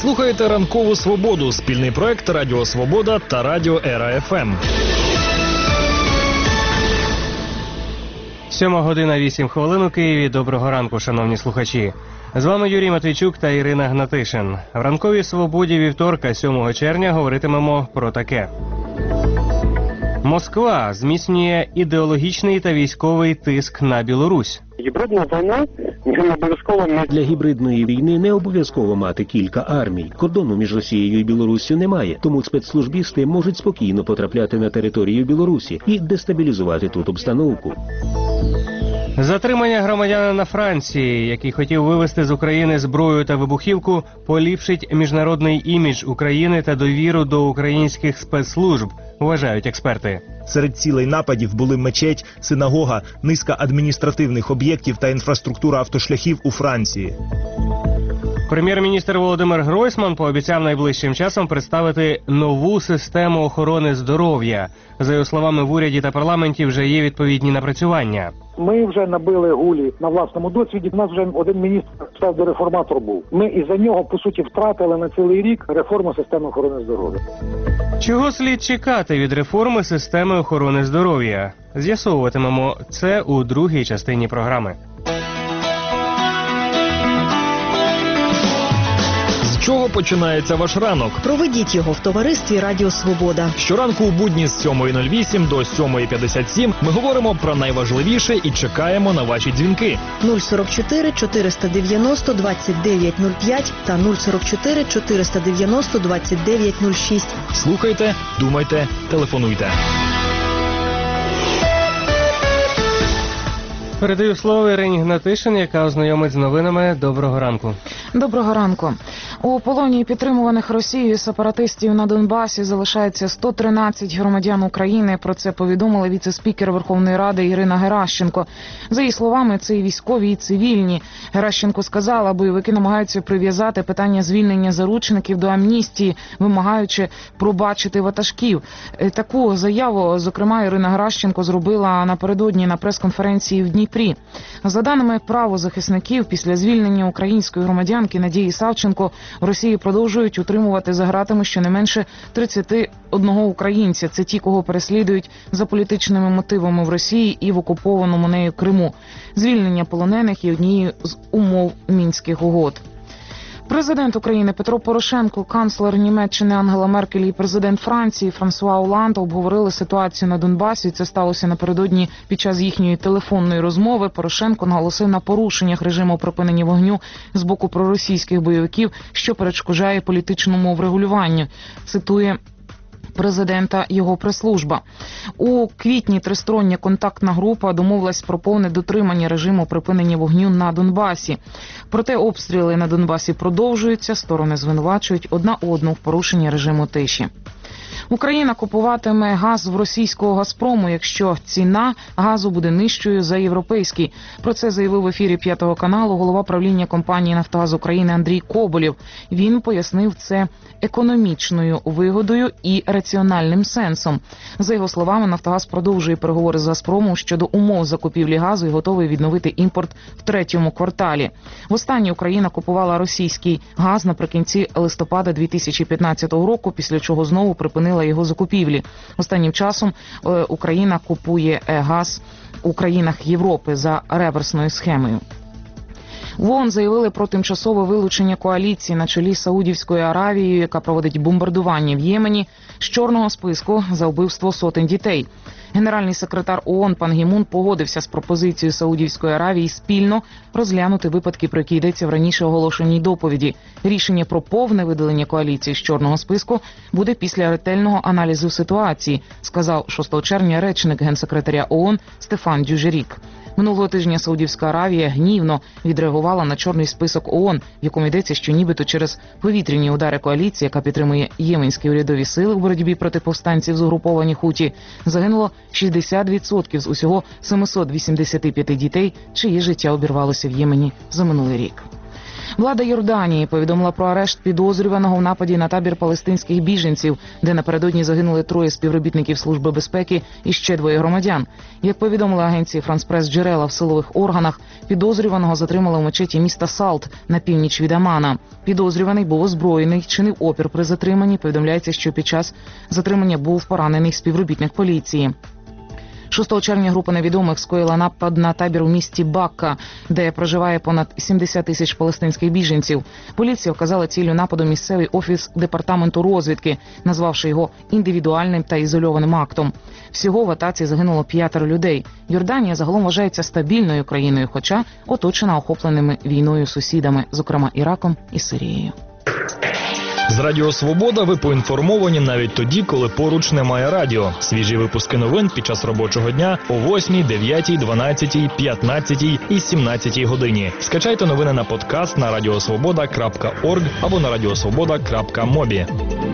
Слухаєте «Ранкову свободу» – спільний проект Радіо Свобода та Радіо Ера ФМ. 7:08 у Києві. Доброго ранку, шановні слухачі. З вами Юрій Матвійчук та Ірина Гнатишин. В «Ранковій свободі» вівторка, 7 червня, говоритимемо про таке. Москва зміцнює ідеологічний та військовий тиск на Білорусь. Гібридна війна не обов'язково для гібридної війни не обов'язково мати кілька армій. Кордону між Росією і Білоруссю немає, тому спецслужбісти можуть спокійно потрапляти на територію Білорусі і дестабілізувати тут обстановку. Затримання громадянина Франції, який хотів вивезти з України зброю та вибухівку, поліпшить міжнародний імідж України та довіру до українських спецслужб, вважають експерти. Серед цілей нападів були мечеть, синагога, низка адміністративних об'єктів та інфраструктура автошляхів у Франції. Прем'єр-міністр Володимир Гройсман пообіцяв найближчим часом представити нову систему охорони здоров'я. За його словами, в уряді та парламенті вже є відповідні напрацювання. Ми вже набили гулі на власному досвіді. У нас вже один міністр псевдореформатор був. Ми із-за нього, по суті, втратили на цілий рік реформу системи охорони здоров'я. Чого слід чекати від реформи системи охорони здоров'я? З'ясовуватимемо це у другій частині програми. З чого починається ваш ранок? Проведіть його в товаристві Радіо Свобода. Щоранку у будні з 7:08 до 7:57 ми говоримо про найважливіше і чекаємо на ваші дзвінки. 044 490 2905 та 044 490 2906. Слухайте, думайте, телефонуйте. Передаю слово Ірині Гнатишин, яка ознайомить з новинами. Доброго ранку. Доброго ранку. У полоні підтримуваних Росією сепаратистів на Донбасі залишається 113 громадян України. Про це повідомила віце-спікер Верховної Ради Ірина Геращенко. За її словами, це і військові, і цивільні. Геращенко сказала, бойовики намагаються прив'язати питання звільнення заручників до амністії, вимагаючи пробачити ватажків. Таку заяву, зокрема, Ірина Геращенко зробила напередодні на прес-конференції в Дніпрі. За даними правозахисників, після звільнення української громадянки Надії Савченко в Росії продовжують утримувати за ґратами щонайменше 31 українця. Це ті, кого переслідують за політичними мотивами в Росії і в окупованому нею Криму. Звільнення полонених є однією з умов Мінських угод. Президент України Петро Порошенко, канцлер Німеччини Ангела Меркель і президент Франції Франсуа Оланд обговорили ситуацію на Донбасі. Це сталося напередодні під час їхньої телефонної розмови. Порошенко наголосив на порушеннях режиму припинення вогню з боку проросійських бойовиків, що перешкоджає політичному врегулюванню. Цитує президента його прес-служба. У квітні тристороння контактна група домовилась про повне дотримання режиму припинення вогню на Донбасі. Проте обстріли на Донбасі продовжуються, сторони звинувачують одна одну в порушенні режиму тиші. Україна купуватиме газ в російського «Газпрому», якщо ціна газу буде нижчою за європейський. Про це заявив в ефірі «П'ятого каналу» голова правління компанії «Нафтогаз України» Андрій Коболєв. Він пояснив це економічною вигодою і раціональним сенсом. За його словами, «Нафтогаз» продовжує переговори з «Газпромом» щодо умов закупівлі газу і готовий відновити імпорт в третьому кварталі. Востаннє Україна купувала російський газ наприкінці листопада 2015 року, після чого знову припинила його закупівлі. Останнім часом Україна купує газ у країнах Європи за реверсною схемою. В ООН заявили про тимчасове вилучення коаліції на чолі з Саудівською Аравією, яка проводить бомбардування в Ємені, з чорного списку за вбивство сотень дітей. Генеральний секретар ООН Пан Гі Мун погодився з пропозицією Саудівської Аравії спільно розглянути випадки, про які йдеться в раніше оголошеній доповіді. Рішення про повне видалення коаліції з чорного списку буде після ретельного аналізу ситуації, сказав 6 червня речник генсекретаря ООН Стефан Дюжерік. Минулого тижня Саудівська Аравія гнівно відреагувала на чорний список ООН, в якому йдеться, що нібито через повітряні удари коаліції, яка підтримує єменські урядові сили в боротьбі проти повстанців з угруповання Хуті, загинуло 60% з усього 785 дітей, чиє життя обірвалося в Ємені за минулий рік. Влада Йорданії повідомила про арешт підозрюваного в нападі на табір палестинських біженців, де напередодні загинули 3 співробітників Служби безпеки і ще 2 громадян. Як повідомили агенції France Press джерела в силових органах, підозрюваного затримали в мечеті міста Салт на північ від Амана. Підозрюваний був озброєний, чинив опір при затриманні. Повідомляється, що під час затримання був поранений співробітник поліції. 6 червня група невідомих скоїла напад на табір у місті Бакка, де проживає понад 70 тисяч палестинських біженців. Поліція вказала ціллю нападу місцевий офіс департаменту розвідки, назвавши його індивідуальним та ізольованим актом. Всього в атаці загинуло 5 людей. Йорданія загалом вважається стабільною країною, хоча оточена охопленими війною сусідами, зокрема Іраком і Сирією. З Радіо Свобода ви поінформовані навіть тоді, коли поруч немає радіо. Свіжі випуски новин під час робочого дня о 8, 9, 12, 15 і 17 годині. Скачайте новини на подкаст на radiosvoboda.org або на radiosvoboda.mobi.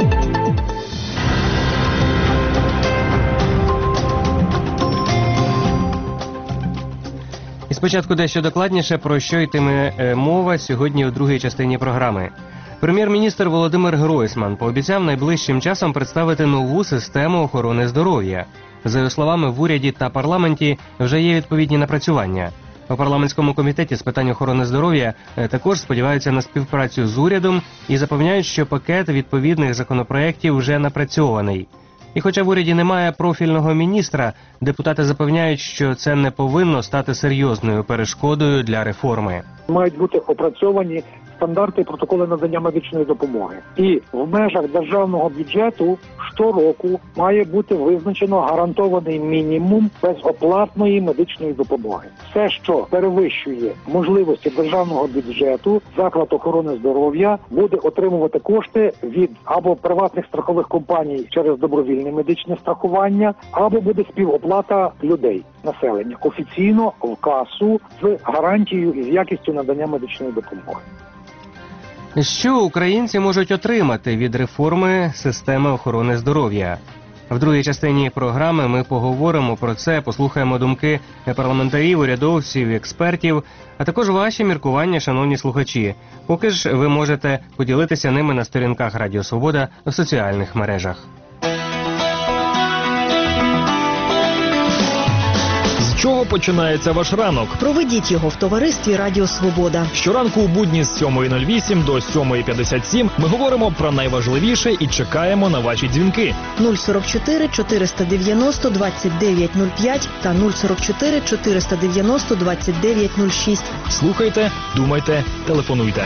І спочатку дещо докладніше, про що йтиме мова сьогодні у другій частині програми. Прем'єр-міністр Володимир Гройсман пообіцяв найближчим часом представити нову систему охорони здоров'я. За його словами, в уряді та парламенті вже є відповідні напрацювання. У парламентському комітеті з питань охорони здоров'я також сподіваються на співпрацю з урядом і запевняють, що пакет відповідних законопроєктів вже напрацьований. І хоча в уряді немає профільного міністра, депутати запевняють, що це не повинно стати серйозною перешкодою для реформи. Мають бути опрацьовані стандарти і протоколи надання медичної допомоги. І в межах державного бюджету щороку має бути визначено гарантований мінімум безоплатної медичної допомоги. Все, що перевищує можливості державного бюджету, заклад охорони здоров'я буде отримувати кошти від або приватних страхових компаній через добровільне медичне страхування, або буде співоплата людей, населення, офіційно в касу з гарантією і з якістю надання медичної допомоги. Що українці можуть отримати від реформи системи охорони здоров'я? В другій частині програми ми поговоримо про це, послухаємо думки парламентарів, урядовців, експертів, а також ваші міркування, шановні слухачі. Поки ж ви можете поділитися ними на сторінках Радіо Свобода в соціальних мережах. З чого починається ваш ранок? Проведіть його в товаристві Радіо Свобода. Щоранку у будні з 7:08 до 7:57 ми говоримо про найважливіше і чекаємо на ваші дзвінки. 044 490 2905 та 044 490 2906. Слухайте, думайте, телефонуйте.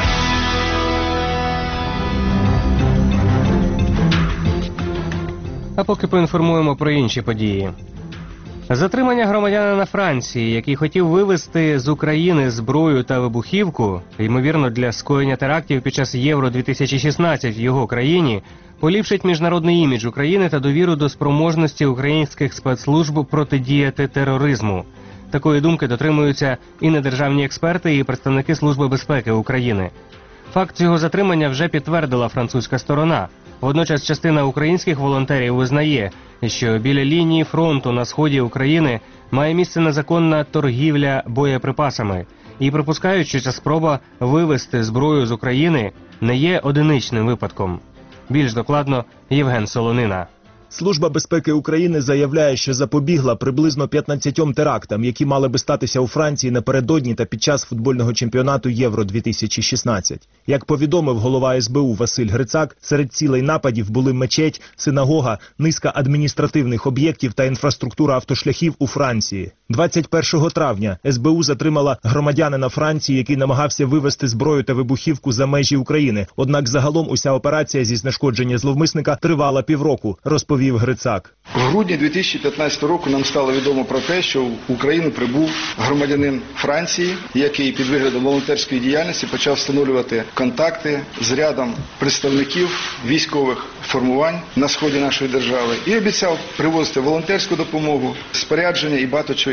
А поки поінформуємо про інші події. Затримання громадянина Франції, який хотів вивезти з України зброю та вибухівку, ймовірно для скоєння терактів під час Євро-2016 в його країні, поліпшить міжнародний імідж України та довіру до спроможності українських спецслужб протидіяти тероризму. Такої думки дотримуються і недержавні експерти, і представники Служби безпеки України. Факт цього затримання вже підтвердила французька сторона. Водночас частина українських волонтерів визнає, що біля лінії фронту на сході України має місце незаконна торгівля боєприпасами. І припускають, що ця спроба вивезти зброю з України не є одиничним випадком. Більш докладно Євген Солонина. Служба безпеки України заявляє, що запобігла приблизно 15 терактам, які мали би статися у Франції напередодні та під час футбольного чемпіонату Євро-2016. Як повідомив голова СБУ Василь Грицак, серед цілей нападів були мечеть, синагога, низка адміністративних об'єктів та інфраструктура автошляхів у Франції. 21 травня СБУ затримала громадянина Франції, який намагався вивезти зброю та вибухівку за межі України. Однак загалом уся операція зі знешкодження зловмисника тривала півроку, розповів Грицак. В грудні 2015 року нам стало відомо про те, що в Україну прибув громадянин Франції, який під виглядом волонтерської діяльності почав встановлювати контакти з рядом представників військових формувань на сході нашої держави і обіцяв привозити волонтерську допомогу, спорядження і багато чого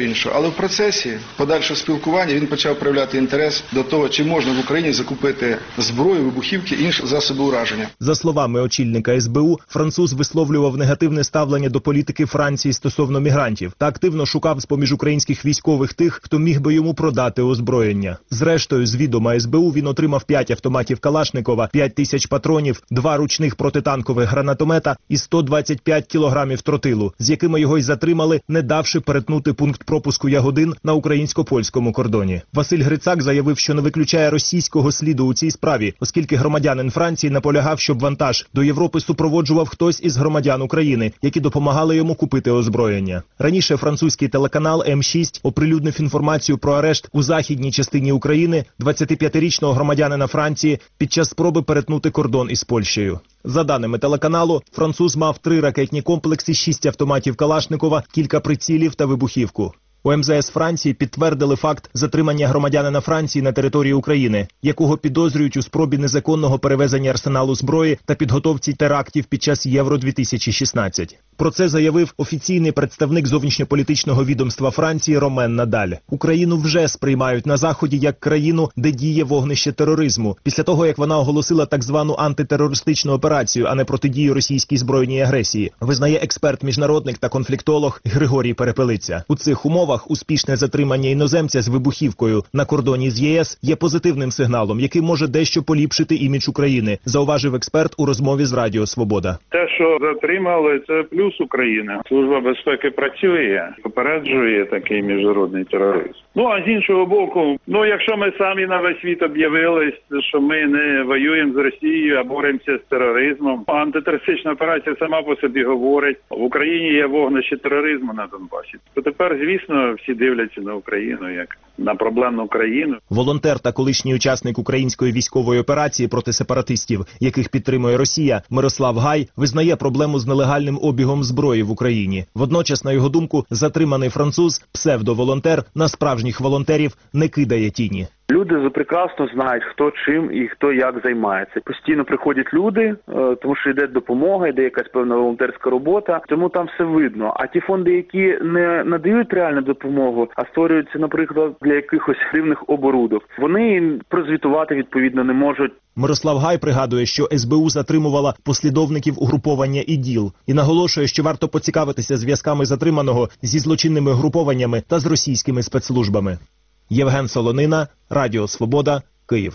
іншого. Але в процесі подальшого спілкування він почав проявляти інтерес до того, чи можна в Україні закупити зброю, вибухівки і інші засоби ураження. За словами очільника СБУ, француз висловлював негативне ставлення до політики Франції стосовно мігрантів та активно шукав з-поміж українських військових тих, хто міг би йому продати озброєння. Зрештою, з відома СБУ він отримав 5 автоматів Калашникова, 5 тисяч патронів, 2 ручних протитанкових гранатомета і 125 кілограмів тротилу, з якими його й затримали, не давши перетнути пункт пропуску Ягодин на українсько-польському кордоні. Василь Грицак заявив, що не виключає російського сліду у цій справі, оскільки громадянин Франції наполягав, щоб вантаж до Європи супроводжував хтось із громадян України, які допомагали йому купити озброєння. Раніше французький телеканал М6 оприлюднив інформацію про арешт у західній частині України 25-річного громадянина Франції під час спроби перетнути кордон із Польщею. За даними телеканалу, француз мав 3 ракетні комплекси, 6 автоматів Калашникова, кілька прицілів та вибухівку. У МЗС Франції підтвердили факт затримання громадянина Франції на території України, якого підозрюють у спробі незаконного перевезення арсеналу зброї та підготовці терактів під час Євро-2016. Про це заявив офіційний представник зовнішньополітичного відомства Франції Ромен Надаль. Україну вже сприймають на Заході як країну, де діє вогнище тероризму, після того, як вона оголосила так звану антитерористичну операцію, а не протидію російській збройній агресії, визнає експерт-міжнародник та конфліктолог Григорій Перепелиця. У цих умовах успішне затримання іноземця з вибухівкою на кордоні з ЄС є позитивним сигналом, який може дещо поліпшити імідж України, зауважив експерт у розмові з Радіо Свобода. Те, що затримали, це плюс України. Служба безпеки працює, попереджує такий міжнародний тероризм. А з іншого боку, якщо ми самі на весь світ об'явились, що ми не воюємо з Росією, а боремося з тероризмом, антитерористична операція сама по собі говорить, в Україні є вогнище тероризму на Донбасі. То тепер, звісно, всі дивляться на Україну як на проблемну країну. Волонтер та колишній учасник української військової операції проти сепаратистів, яких підтримує Росія, Мирослав Гай, визнає проблему з нелегальним обігом зброї в Україні. Водночас, на його думку, затриманий француз, псевдоволонтер, на справжніх волонтерів не кидає тіні. Люди прекрасно знають, хто чим і хто як займається. Постійно приходять люди, тому що йде допомога, йде якась певна волонтерська робота, тому там все видно. А ті фонди, які не надають реальну допомогу, а створюються, наприклад, для якихось дивних оборудок, вони прозвітувати відповідно не можуть. Мирослав Гай пригадує, що СБУ затримувала послідовників угруповання іділ і наголошує, що варто поцікавитися зв'язками затриманого зі злочинними групованнями та з російськими спецслужбами. Євген Солонина, Радіо Свобода, Київ.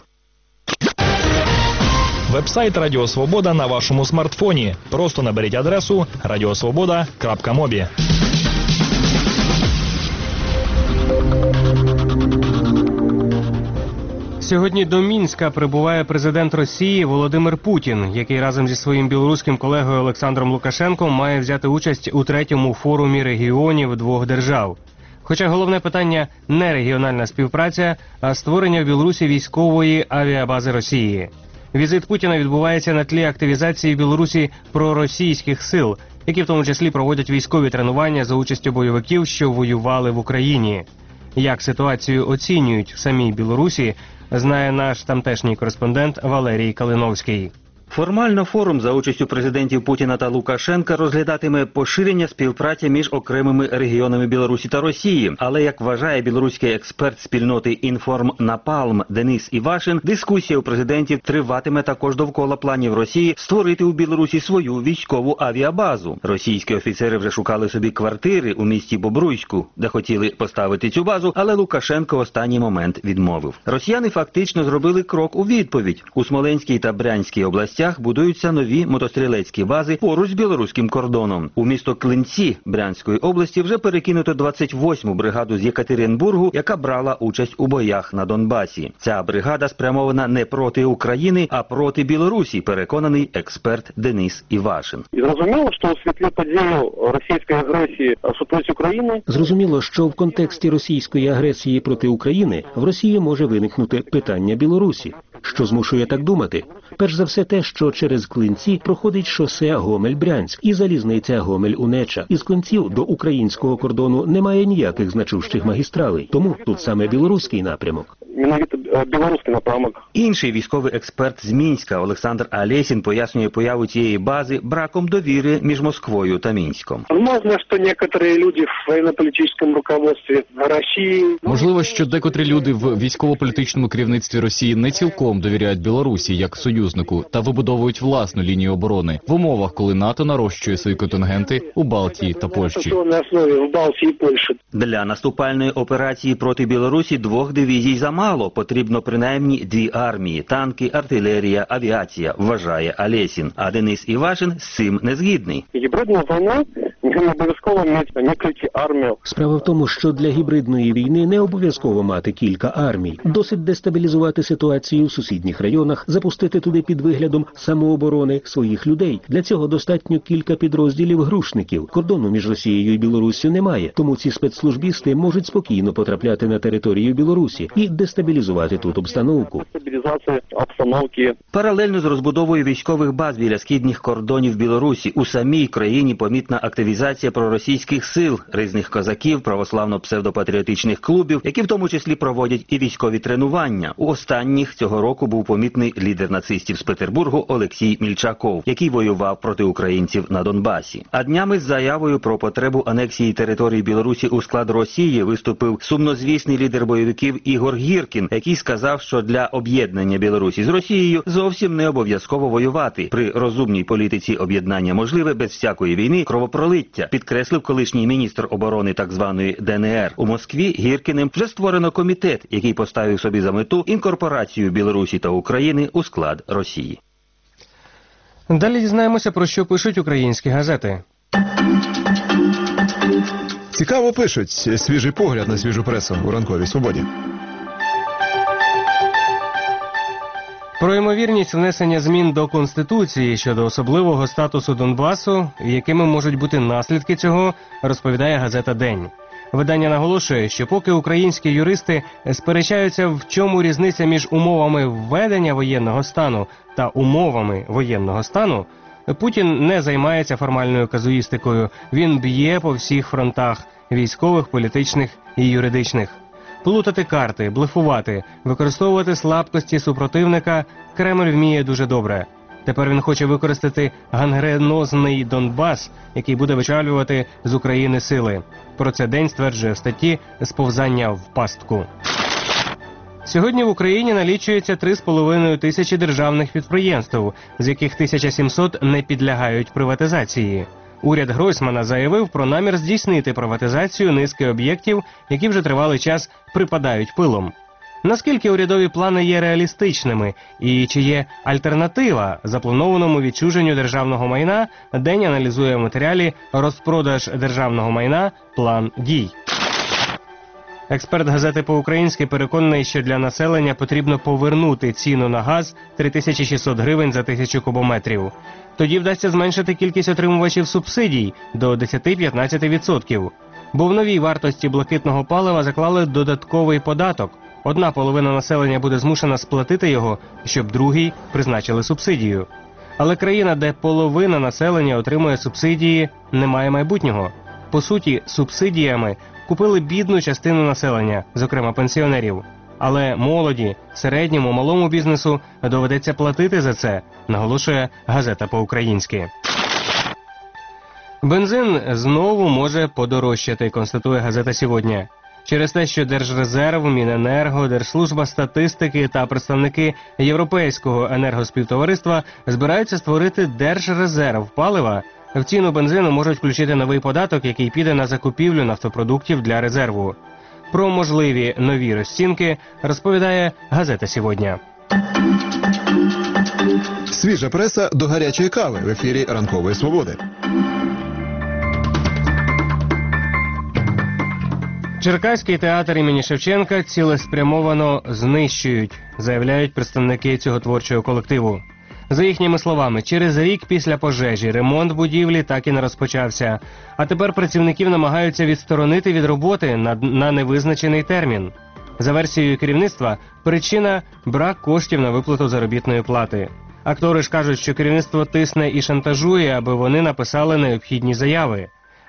Вебсайт Радіо Свобода на вашому смартфоні. Просто наберіть адресу radiosvoboda.mobi. Сьогодні до Мінська прибуває президент Росії Володимир Путін, який разом зі своїм білоруським колегою Олександром Лукашенком має взяти участь у 3-му форумі регіонів двох держав. Хоча головне питання не регіональна співпраця, а створення в Білорусі військової авіабази Росії. Візит Путіна відбувається на тлі активізації в Білорусі проросійських сил, які в тому числі проводять військові тренування за участю бойовиків, що воювали в Україні. Як ситуацію оцінюють в самій Білорусі, знає наш тамтешній кореспондент Валерій Калиновський. Формально форум за участю президентів Путіна та Лукашенка розглядатиме поширення співпраці між окремими регіонами Білорусі та Росії. Але, як вважає білоруський експерт спільноти «Інформнапалм» Денис Івашин, дискусія у президентів триватиме також довкола планів Росії створити у Білорусі свою військову авіабазу. Російські офіцери вже шукали собі квартири у місті Бобруйську, де хотіли поставити цю базу, але Лукашенко в останній момент відмовив. Росіяни фактично зробили крок у відповідь. У Смоленській та Брянській областях будуються нові мотострілецькі бази поруч з білоруським кордоном. У місто Клинці Брянської області вже перекинуто 28-му бригаду з Єкатеринбургу, яка брала участь у боях на Донбасі. Ця бригада спрямована не проти України, а проти Білорусі, переконаний експерт Денис Івашин. Зрозуміло, що у світлі подію російської агресії супроти України? Зрозуміло, що в контексті російської агресії проти України в Росії може виникнути питання Білорусі. Що змушує так думати? Перш за все те, що через Клинці проходить шосе Гомель-Брянськ і залізниця Гомель-Унеча. Із Клинців до українського кордону немає ніяких значущих магістралей, тому тут саме білоруський напрямок. менавіта беларускі напрамак. Інший військовий експерт з Мінська Олександр Алєсін пояснює появу цієї бази браком довіри між Москвою та Мінськом. Можливо, що некоторі люди в воєнно-політичному руководстві Росії... Можливо, що декотрі люди в військово-політичному керівництві Росії не цілком довіряють Білорусі як союзнику та вибудовують власну лінію оборони в умовах, коли НАТО нарощує свої контингенти у Балтії та Польщі. Для наступальної операції проти Білорусі 2 дивізій замало. Потрібно принаймні 2 армії, танки, артилерія, авіація, вважає Алєсін. А Денис Івашин з цим не згідний. Гібридна війна не обов'язково мати некілька армій. Справа в тому, що для гібридної війни не обов'язково мати кілька армій. Досить дестабілізувати ситуацію в сусідніх районах, запустити туди під виглядом самооборони своїх людей. Для цього достатньо кілька підрозділів грушників. Кордону між Росією і Білоруссю немає, тому ці спецслужбісти можуть спокійно потрапляти на територію Білорусі і дестабілізувати тут обстановку. Дестабілізація обстановки. Паралельно з розбудовою військових баз біля східних кордонів Білорусі у самій країні помітна активізація проросійських сил, різних козаків, православно-псевдопатріотичних клубів, які в тому числі проводять і військові тренування. У останніх цього року був помітний лідер нацистів з Петербургу Олексій Мільчаков, який воював проти українців на Донбасі. А днями з заявою про потребу анексії території Білорусі у склад Росії виступив сумнозвісний лідер бойовиків Ігор Гіркін, який сказав, що для об'єднання Білорусі з Росією зовсім не обов'язково воювати. При розумній політиці об'єднання можливе без всякої війни кровопролиття, підкреслив колишній міністр оборони так званої ДНР. У Москві Гіркіним вже створено комітет, який поставив собі за мету інкорпорацію Білорусі та України у склад Росії. Далі дізнаємося, про що пишуть українські газети. Цікаво пишуть. Свіжий погляд на свіжу пресу у ранковій свободі. Про ймовірність внесення змін до Конституції щодо особливого статусу Донбасу, якими можуть бути наслідки цього, розповідає газета «День». Видання наголошує, що поки українські юристи сперечаються, в чому різниця між умовами введення воєнного стану та умовами воєнного стану, Путін не займається формальною казуїстикою. Він б'є по всіх фронтах – військових, політичних і юридичних. Плутати карти, блефувати, використовувати слабкості супротивника Кремль вміє дуже добре. Тепер він хоче використати гангренозний Донбас, який буде вичавлювати з України сили. Про це «День» стверджує в статті «Сповзання в пастку». Сьогодні в Україні налічується 3,5 тисячі державних підприємств, з яких 1700 не підлягають приватизації. Уряд Гройсмана заявив про намір здійснити приватизацію низки об'єктів, які вже тривалий час припадають пилом. Наскільки урядові плани є реалістичними і чи є альтернатива запланованому відчуженню державного майна, «День» аналізує в матеріалі «Розпродаж державного майна. План дій». Експерт газети «По-українськи» переконаний, що для населення потрібно повернути ціну на газ 3600 гривень за 1000 кубометрів. Тоді вдасться зменшити кількість отримувачів субсидій до 10-15%. Бо в новій вартості блакитного палива заклали додатковий податок. Одна половина населення буде змушена сплатити його, щоб другій призначили субсидію. Але країна, де половина населення отримує субсидії, не має майбутнього. По суті, субсидіями купили бідну частину населення, зокрема пенсіонерів. Але молоді, середньому, малому бізнесу доведеться платити за це, наголошує газета «По-українськи». Бензин знову може подорожчати, констатує газета «Сьогодні». Через те, що Держрезерв, Міненерго, Держслужба статистики та представники Європейського енергоспівтовариства збираються створити Держрезерв палива, в ціну бензину можуть включити новий податок, який піде на закупівлю нафтопродуктів для резерву. Про можливі нові розцінки розповідає газета «Сьогодні». Свіжа преса до гарячої кави в ефірі ранкової свободи. Черкаський театр імені Шевченка цілеспрямовано знищують, заявляють представники цього творчого колективу. За їхніми словами, через рік після пожежі ремонт будівлі так і не розпочався. А тепер працівників намагаються відсторонити від роботи на невизначений термін. За версією керівництва, причина – брак коштів на виплату заробітної плати. Актори ж кажуть, що керівництво тисне і шантажує, аби вони написали необхідні заяви.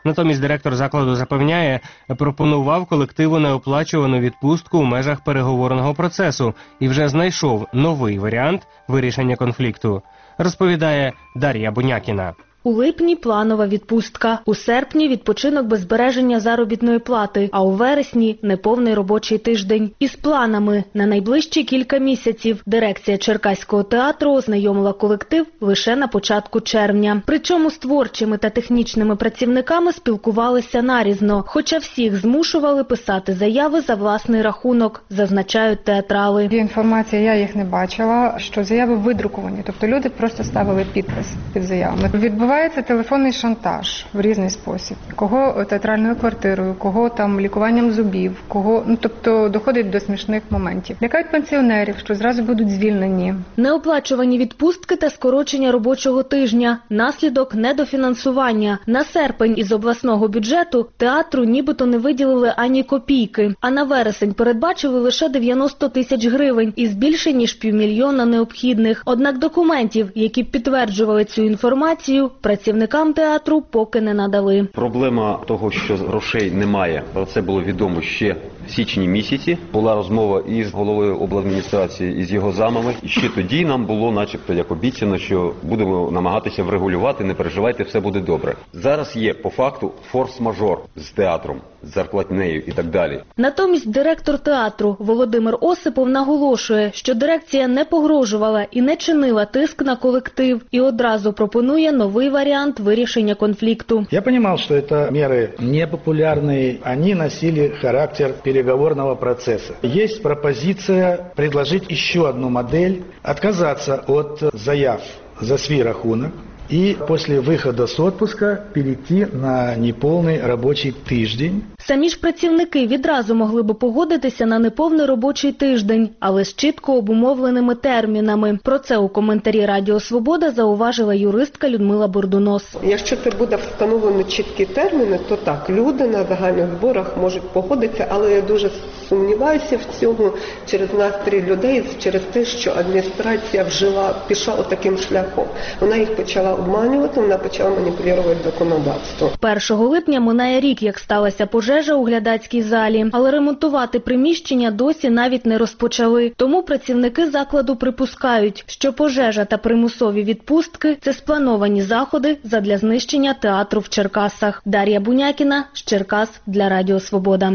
Натомість директор закладу запевняє, пропонував колективу неоплачувану відпустку у межах переговорного процесу і вже знайшов новий варіант вирішення конфлікту, розповідає Дар'я Бунякіна. У липні планова відпустка, у серпні відпочинок без збереження заробітної плати, а у вересні неповний робочий тиждень. Із планами на найближчі кілька місяців дирекція Черкаського театру ознайомила колектив лише на початку червня. Причому з творчими та технічними працівниками спілкувалися нарізно, хоча всіх змушували писати заяви за власний рахунок, зазначають театрали. Є інформація, я їх не бачила, що заяви видруковані, тобто люди просто ставили підпис під заявами. Відбувається телефонний шантаж в різний спосіб. Кого театральною квартирою, кого там лікуванням зубів, кого, тобто доходить до смішних моментів. Лякають пенсіонерів, що зразу будуть звільнені. Неоплачувані відпустки та скорочення робочого тижня. Наслідок недофінансування. На серпень із обласного бюджету театру нібито не виділили ані копійки, а на вересень передбачили лише 90 тисяч гривень із більше ніж 500 000 необхідних. Однак документів, які б підтверджували цю інформацію, працівникам театру поки не надали. Проблема того, що грошей немає, про це було відомо ще в січні місяці. Була розмова із головою обладміністрації, із його замами. І ще тоді нам було начебто як обіцяно, що будемо намагатися врегулювати, не переживайте, все буде добре. Зараз є по факту форс-мажор з театром, з зарплатнею і так далі. Натомість директор театру Володимир Осипов наголошує, що дирекція не погрожувала і не чинила тиск на колектив і одразу пропонує новий варіант вирішення конфлікту. Я понимал, что это меры непопулярные, они носили характер переговорного процесса. Есть пропозиция предложить еще одну модель, отказаться от заяв за свій рахунок и после выхода с отпуска перейти на неполный рабочий тиждень. Самі ж працівники відразу могли б погодитися на неповний робочий тиждень, але з чітко обумовленими термінами. Про це у коментарі Радіо Свобода зауважила юристка Людмила Бордунос. Якщо це буде встановлено чіткі терміни, то так, люди на загальних зборах можуть погодитися, але я дуже сумніваюся в цьому через настрій людей, через те, що адміністрація пішла отаким шляхом. Вона їх почала обманювати, вона почала маніпулювати законодавство. 1 липня минає рік, як сталася пожежа у глядацькій залі, але ремонтувати приміщення досі навіть не розпочали. Тому працівники закладу припускають, що пожежа та примусові відпустки – це сплановані заходи задля знищення театру в Черкасах. Дар'я Бунякіна з Черкас для Радіо Свобода.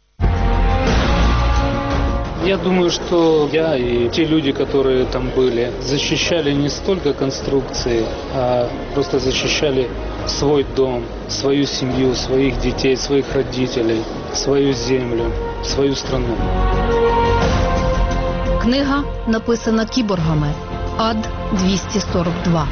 Я думаю, что я и те люди, которые там были, защищали не столько конструкции, а просто защищали свой дом, свою семью, своих детей, своих родителей, свою землю, свою страну. Книга написана кіборгами. Ад-242.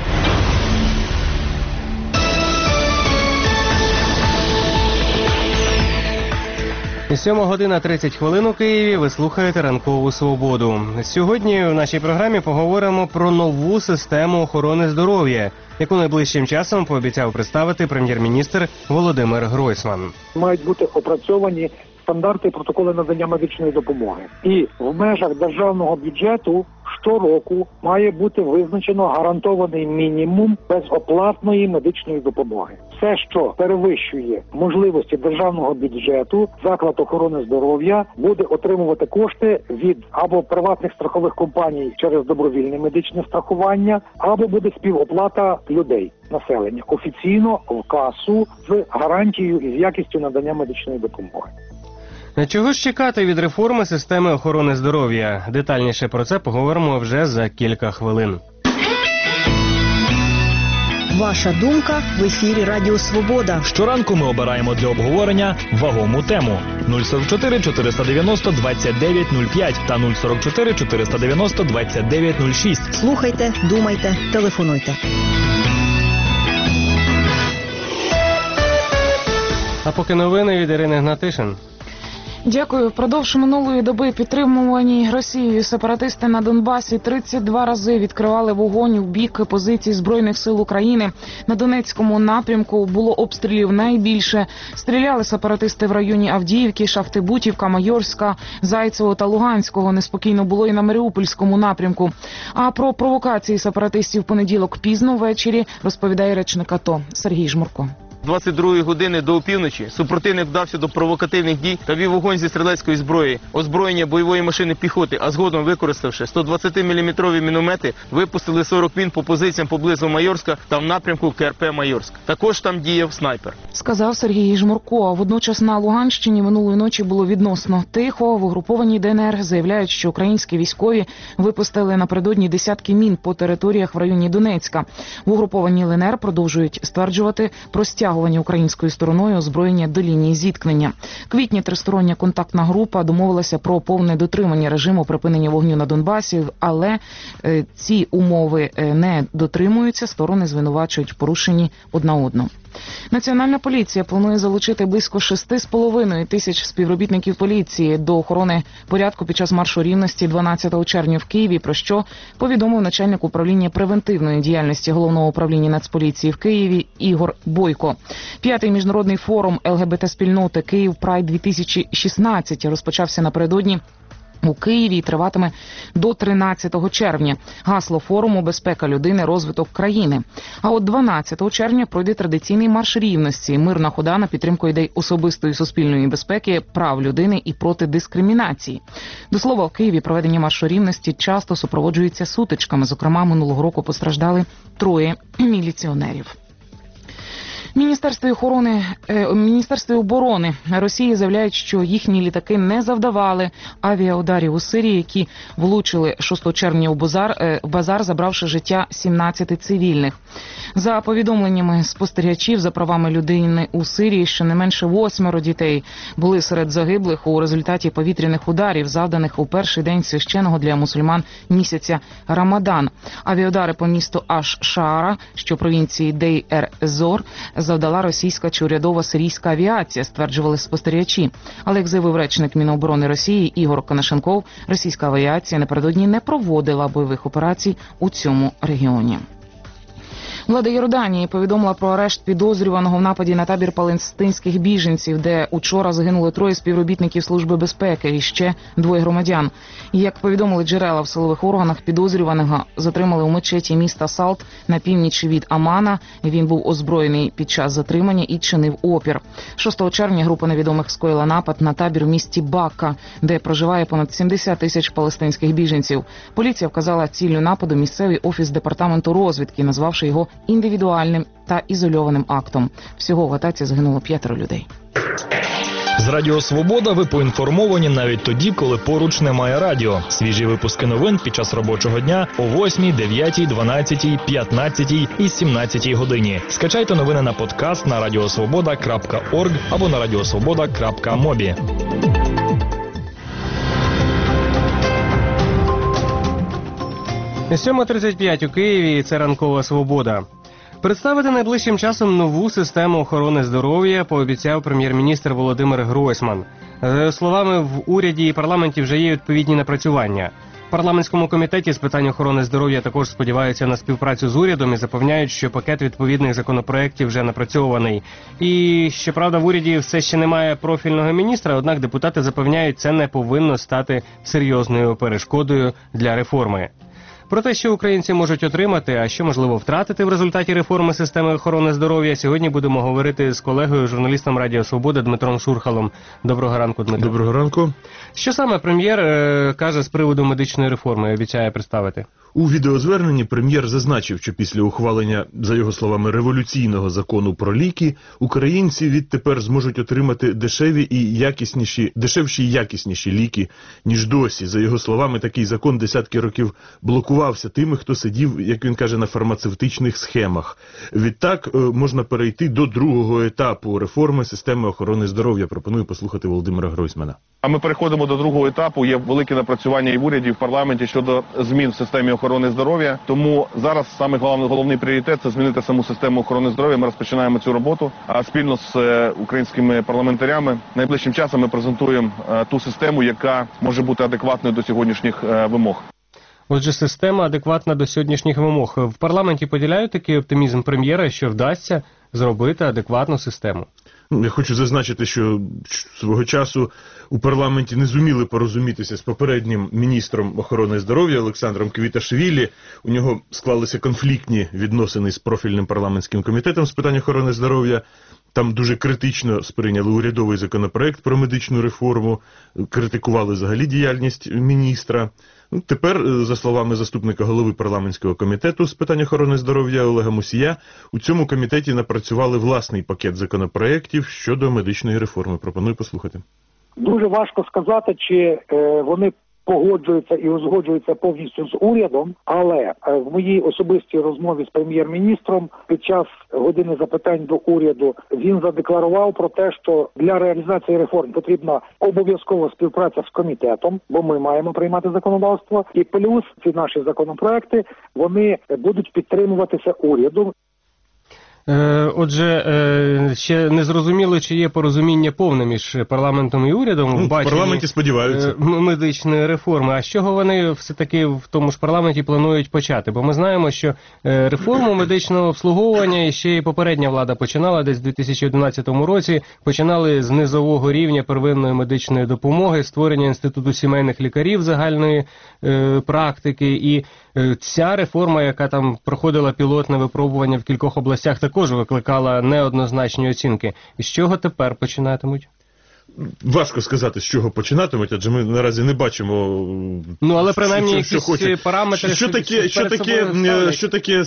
7:30 у Києві. Ви слухаєте «Ранкову свободу». Сьогодні в нашій програмі поговоримо про нову систему охорони здоров'я, яку найближчим часом пообіцяв представити прем'єр-міністр Володимир Гройсман. Мають бути опрацьовані стандарти і протоколи надання медичної допомоги. І в межах державного бюджету щороку має бути визначено гарантований мінімум безоплатної медичної допомоги. Все, що перевищує можливості державного бюджету, заклад охорони здоров'я буде отримувати кошти від або приватних страхових компаній через добровільне медичне страхування, або буде співоплата людей, населення, офіційно в касу з гарантією і з якістю надання медичної допомоги. Чого ж чекати від реформи системи охорони здоров'я? Детальніше про це поговоримо вже за кілька хвилин. Ваша думка в ефірі Радіо Свобода. Щоранку ми обираємо для обговорення вагому тему. 044 490 2905 та 044 490 2906. Слухайте, думайте, телефонуйте. А поки новини від Ірини Гнатишин. Дякую. Впродовж минулої доби підтримувані Росією сепаратисти на Донбасі 32 рази відкривали вогонь у бік позицій Збройних сил України. На Донецькому напрямку було обстрілів найбільше. Стріляли сепаратисти в районі Авдіївки, Шахтибутівка, Майорська, Зайцево та Луганського. Неспокійно було і на Маріупольському напрямку. А про провокації сепаратистів в понеділок пізно ввечері розповідає речник АТО Сергій Жмурко. 22-ї години до опівночі супротивник вдався до провокативних дій та вів вогонь зі стрілецької зброї, озброєння бойової машини піхоти, а згодом, використавши 120-мм міномети, випустили 40 мін по позиціям поблизу Майорська та в напрямку КРП Майорськ. Також там діяв снайпер. Сказав Сергій Жмурко. Водночас на Луганщині минулої ночі було відносно тихо. В угрупованій ДНР заявляють, що українські військові випустили напередодні десятки мін по територіях в районі Донецька. В угрупованій ЛНР продовжують стверджувати про стягування українською стороною озброєння до лінії зіткнення. В квітні тристороння контактна група домовилася про повне дотримання режиму припинення вогню на Донбасі, але ці умови не дотримуються, сторони звинувачують в порушенні одна одну. Національна поліція планує залучити близько 6,5 тисяч співробітників поліції до охорони порядку під час маршу рівності 12 червня в Києві, про що повідомив начальник управління превентивної діяльності Головного управління Нацполіції в Києві Ігор Бойко. 5-й міжнародний форум ЛГБТ-спільноти «Київ Прайд-2016» розпочався напередодні у Києві і триватиме до 13 червня. Гасло форуму «Безпека людини, розвиток країни». А от 12 червня пройде традиційний марш рівності, мирна хода на підтримку ідей особистої суспільної безпеки, прав людини і проти дискримінації. До слова, в Києві проведення маршу рівності часто супроводжується сутичками. Зокрема, минулого року постраждали 3 міліціонерів. Міністерстві оборони Росії заявляють, що їхні літаки не завдавали авіаударів у Сирії, які влучили 6 червня в базар, забравши життя 17 цивільних. За повідомленнями спостерігачів за правами людини у Сирії, щонайменше 8 дітей були серед загиблих у результаті повітряних ударів, завданих у перший день священного для мусульман місяця Рамадан. Авіаудари по місту Аш-Шаара, що в провінції Дейр-Ез-Зор, завдала російська чи урядова сирійська авіація, стверджували спостерігачі. Але, як заявив речник Міноборони Росії Ігор Конашенков, російська авіація напередодні не проводила бойових операцій у цьому регіоні. Влада Йорданії повідомила про арешт підозрюваного в нападі на табір палестинських біженців, де учора загинули 3 співробітників Служби безпеки і ще 2 громадян. Як повідомили джерела в силових органах, підозрюваного затримали у мечеті міста Салт на північ від Амана. Він був озброєний під час затримання і чинив опір. 6 червня група невідомих скоїла напад на табір в місті Бакка, де проживає понад 70 тисяч палестинських біженців. Поліція вказала ціллю нападу місцевий офіс департаменту розвідки, назвавши його індивідуальним та ізольованим актом. Всього в атаці загинуло 5 людей. З Радіо Свобода ви поінформовані навіть тоді, коли поруч немає радіо. Свіжі випуски новин під час робочого дня о 8, 9, 12, 15 і 17 годині. Скачайте новини на подкаст на radiosvoboda.org або на radiosvoboda.mobi. 7:35 у Києві, це ранкова свобода. Представити найближчим часом нову систему охорони здоров'я пообіцяв прем'єр-міністр Володимир Гройсман. За його словами, в уряді і парламенті вже є відповідні напрацювання. В парламентському комітеті з питань охорони здоров'я також сподіваються на співпрацю з урядом і запевняють, що пакет відповідних законопроєктів вже напрацьований. І, щоправда, в уряді все ще немає профільного міністра, однак депутати запевняють, це не повинно стати серйозною перешкодою для реформи. Про те, що українці можуть отримати, а що можливо втратити в результаті реформи системи охорони здоров'я, сьогодні будемо говорити з колегою, журналістом Радіо Свобода Дмитром Шурхалом. Доброго ранку, Дмитро. Доброго ранку. Що саме прем'єр каже з приводу медичної реформи і обіцяє представити? У відеозверненні прем'єр зазначив, що після ухвалення, за його словами, революційного закону про ліки, українці відтепер зможуть отримати дешевші і якісніші ліки, ніж досі. За його словами, такий закон десятки років блокувався тими, хто сидів, як він каже, на фармацевтичних схемах. Відтак можна перейти до другого етапу реформи системи охорони здоров'я. Пропоную послухати Володимира Гройсмана. А ми переходимо до другого етапу. Є велике напрацювання і в уряді, і в парламенті щодо змін в системі охорони здоров'я. Тому зараз саме головний пріоритет – це змінити саму систему охорони здоров'я. Ми розпочинаємо цю роботу. А спільно з українськими парламентарями найближчим часом ми презентуємо ту систему, яка може бути адекватною до сьогоднішніх вимог. Отже, система адекватна до сьогоднішніх вимог. В парламенті поділяють такий оптимізм прем'єра, що вдасться зробити адекватну систему? Я хочу зазначити, що свого часу у парламенті не зуміли порозумітися з попереднім міністром охорони здоров'я Олександром Квіташвілі. У нього склалися конфліктні відносини з профільним парламентським комітетом з питань охорони здоров'я. Там дуже критично сприйняли урядовий законопроект про медичну реформу, критикували взагалі діяльність міністра. Тепер, за словами заступника голови парламентського комітету з питань охорони здоров'я Олега Мусія, у цьому комітеті напрацювали власний пакет законопроєктів щодо медичної реформи. Пропоную послухати. Дуже важко сказати, чи вони погоджуються і узгоджуються повністю з урядом, але в моїй особистій розмові з прем'єр-міністром під час години запитань до уряду він задекларував про те, що для реалізації реформ потрібна обов'язкова співпраця з комітетом, бо ми маємо приймати законодавство, і плюс ці наші законопроекти, вони будуть підтримуватися урядом. Отже, ще не зрозуміло, чи є порозуміння повне між парламентом і урядом в баченні парламенті сподіваються медичної реформи. А з чого вони все-таки в тому ж парламенті планують почати? Бо ми знаємо, що реформу медичного обслуговування ще і попередня влада починала десь в 2011 році. Починали з низового рівня первинної медичної допомоги, створення інституту сімейних лікарів загальної практики. І ця реформа, яка там проходила пілотне випробування в кількох областях, також викликала неоднозначні оцінки. З чого тепер починатимуть? Важко сказати, з чого починатимуть, адже ми наразі не бачимо, але принаймні якісь параметри, що таке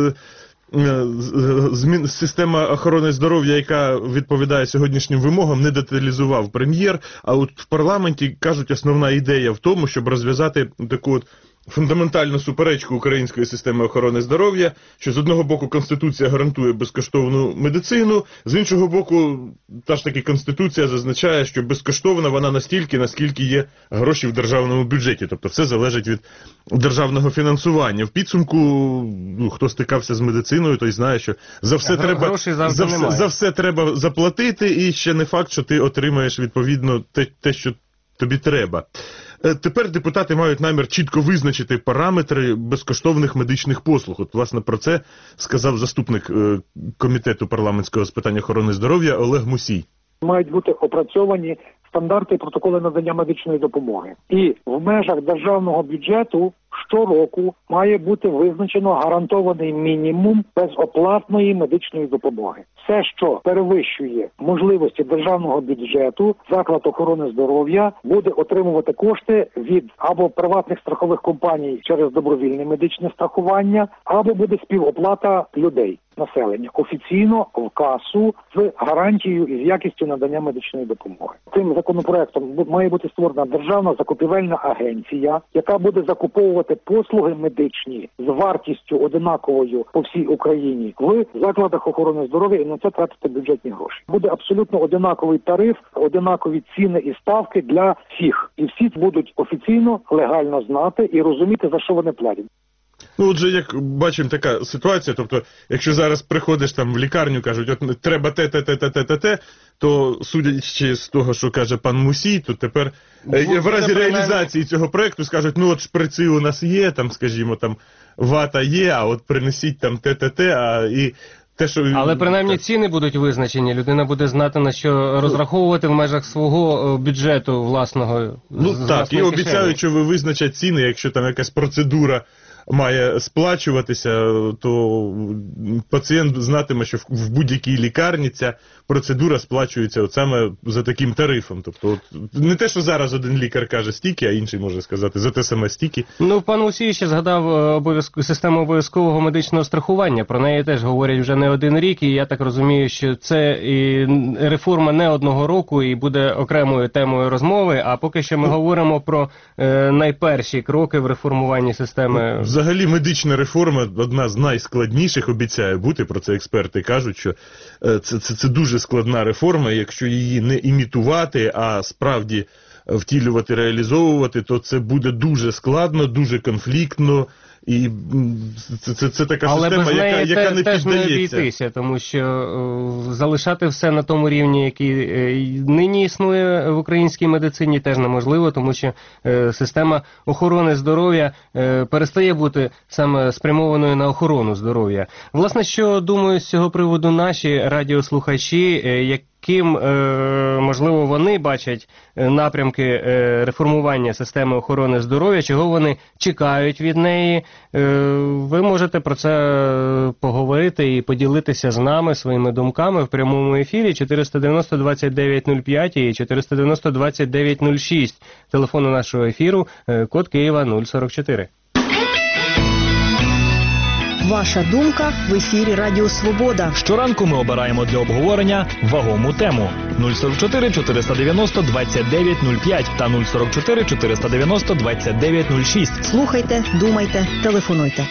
система охорони здоров'я, яка відповідає сьогоднішнім вимогам, не деталізував прем'єр, а от в парламенті, кажуть, основна ідея в тому, щоб розв'язати таку от фундаментальну суперечку української системи охорони здоров'я, що з одного боку Конституція гарантує безкоштовну медицину, з іншого боку, та ж таки Конституція зазначає, що безкоштовна вона настільки, наскільки є гроші в державному бюджеті. Тобто все залежить від державного фінансування. В підсумку, хто стикався з медициною, той знає, що за все треба заплатити, і ще не факт, що ти отримаєш відповідно те, що тобі треба. Тепер депутати мають намір чітко визначити параметри безкоштовних медичних послуг. От, власне, про це сказав заступник комітету парламентського з питань охорони здоров'я Олег Мусій. Мають бути опрацьовані стандарти і протоколи надання медичної допомоги. І в межах державного бюджету щороку має бути визначено гарантований мінімум безоплатної медичної допомоги. Все, що перевищує можливості державного бюджету, заклад охорони здоров'я буде отримувати кошти від або приватних страхових компаній через добровільне медичне страхування, або буде співоплата людей, населення, офіційно в касу з гарантією і з якістю надання медичної допомоги. Цим законопроектом має бути створена державна закупівельна агенція, яка буде закуповувати послуги медичні з вартістю одинаковою по всій Україні в закладах охорони здоров'я, і на це тратити бюджетні гроші. Буде абсолютно одинаковий тариф, одинакові ціни і ставки для всіх. І всі будуть офіційно, легально знати і розуміти, за що вони платять. Отже, як бачимо, така ситуація, тобто, якщо зараз приходиш там в лікарню, кажуть, от треба те, то судячи з того, що каже пан Мусій, то тепер в разі реалізації цього проекту скажуть, от шприци у нас є, там, скажімо, там вата є, а от принесіть там і те, що... Але принаймні ціни будуть визначені, людина буде знати, на що розраховувати в межах свого бюджету власного. Так, і обіцяють, що ви визначать ціни, якщо там якась процедура має сплачуватися, то пацієнт знатиме, що в будь-якій лікарні ця процедура сплачується от саме за таким тарифом. Тобто не те, що зараз один лікар каже стільки, а інший може сказати за те саме стільки. Пан Мусій ще згадав систему обов'язкового медичного страхування. Про неї теж говорять вже не один рік, і я так розумію, що це і реформа не одного року і буде окремою темою розмови, а поки що ми говоримо про найперші кроки в реформуванні системи. Взагалі медична реформа одна з найскладніших, обіцяє бути, про це експерти кажуть, що це дуже складна реформа, якщо її не імітувати, а справді втілювати, реалізовувати, то це буде дуже складно, дуже конфліктно, і це така система, яка не теж піддається. Не обійтися, тому що залишати все на тому рівні, який нині існує в українській медицині, теж неможливо, тому що система охорони здоров'я перестає бути саме спрямованою на охорону здоров'я. Власне, що думають з цього приводу наші радіослухачі, яким, можливо, вони бачать напрямки реформування системи охорони здоров'я, чого вони чекають від неї. Ви можете про це поговорити і поділитися з нами своїми думками в прямому ефірі 490-2905 і 490-2906. Телефону нашого ефіру, код Києва 044. Ваша думка в ефірі Радіо Свобода. Щоранку ми обираємо для обговорення вагому тему. 044 490 2905 та 044 490 2906. Слухайте, думайте, телефонуйте.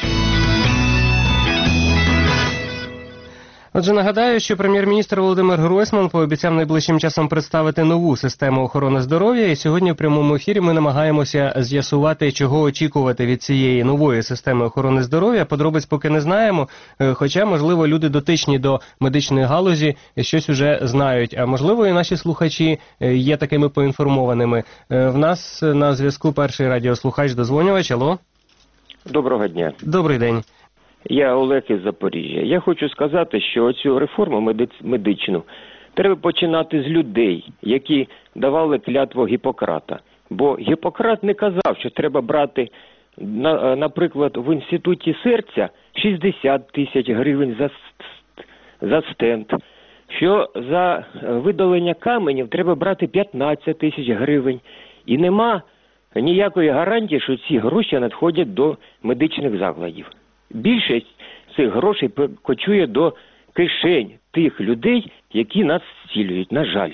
Отже, нагадаю, що прем'єр-міністр Володимир Гройсман пообіцяв найближчим часом представити нову систему охорони здоров'я, і сьогодні в прямому ефірі ми намагаємося з'ясувати, чого очікувати від цієї нової системи охорони здоров'я. Подробиць поки не знаємо, хоча, можливо, люди дотичні до медичної галузі щось уже знають, а можливо і наші слухачі є такими поінформованими. В нас на зв'язку перший радіослухач-дозвонювач. Алло? Доброго дня. Добрий день. Я Олег із Запоріжжя. Я хочу сказати, що цю реформу медичну треба починати з людей, які давали клятву Гіппократа. Бо Гіппократ не казав, що треба брати, наприклад, в Інституті серця 60 тисяч гривень за стенд, що за видалення каменів треба брати 15 тисяч гривень. І нема ніякої гарантії, що ці гроші надходять до медичних закладів. Більшість цих грошей кочує до кишень тих людей, які нас зцілюють, на жаль.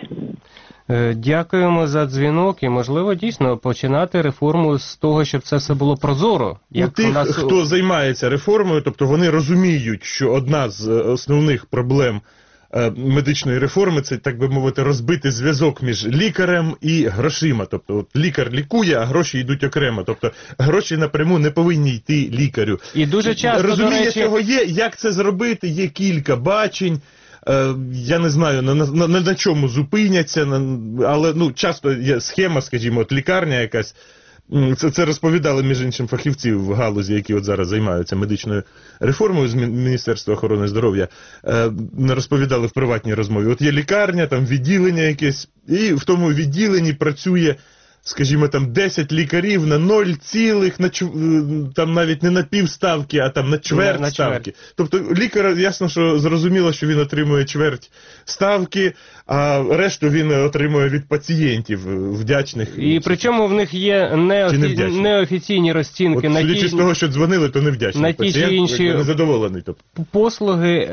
Дякуємо за дзвінок і, можливо, дійсно починати реформу з того, щоб це все було прозоро. У тих, хто займається реформою, тобто вони розуміють, що одна з основних проблем медичної реформи – це, так би мовити, розбити зв'язок між лікарем і грошима. Тобто от лікар лікує, а гроші йдуть окремо. Тобто гроші напряму не повинні йти лікарю. І дуже часто, розуміння до речі, цього є, як це зробити, є кілька бачень. Я не знаю, на чому зупиняться, але часто є схема, скажімо, от лікарня якась. Це розповідали, між іншим, фахівці в галузі, які от зараз займаються медичною реформою з Міністерства охорони здоров'я, розповідали в приватній розмові. От є лікарня, там відділення якесь, і в тому відділенні працює, скажімо, там 10 лікарів на 0, там навіть не на півставки, а там на чверть ставки. Тобто лікар, ясно, що зрозуміло, що він отримує чверть ставки, а решту він отримує від пацієнтів вдячних. І причому в них є неофіційні розцінки. От, судячи з того, що дзвонили, то невдячний пацієнт, інші незадоволений. Послуги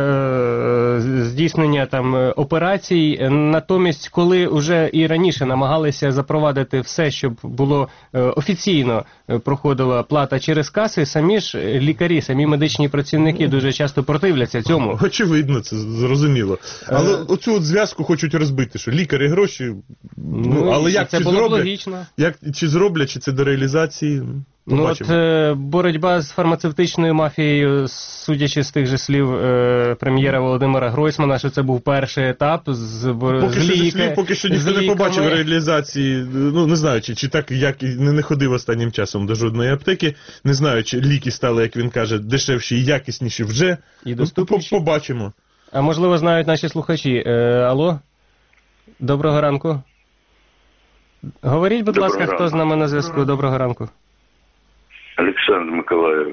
здійснення там операцій. Натомість, коли вже і раніше намагалися запровадити все, щоб було офіційно проходила плата через каси, самі ж лікарі, самі медичні працівники дуже часто противляться цьому. Очевидно, це зрозуміло. Але оцю от зв'язку хочуть розбити, що лікарі гроші, але як це було б логічно. Чи зроблять, чи це до реалізації? Боротьба з фармацевтичною мафією, судячи з тих же слів прем'єра Володимира Гройсмана, що це був перший етап поки що ніхто не побачив реалізації, не знаю, чи так, як не ходив останнім часом до жодної аптеки, не знаю, чи ліки стали, як він каже, дешевші і якісніші вже, і доступніші. Побачимо. А можливо знають наші слухачі. Алло? Доброго ранку. Говоріть, будь ласка, хто з нами на зв'язку. Доброго ранку. Александр Миколаев.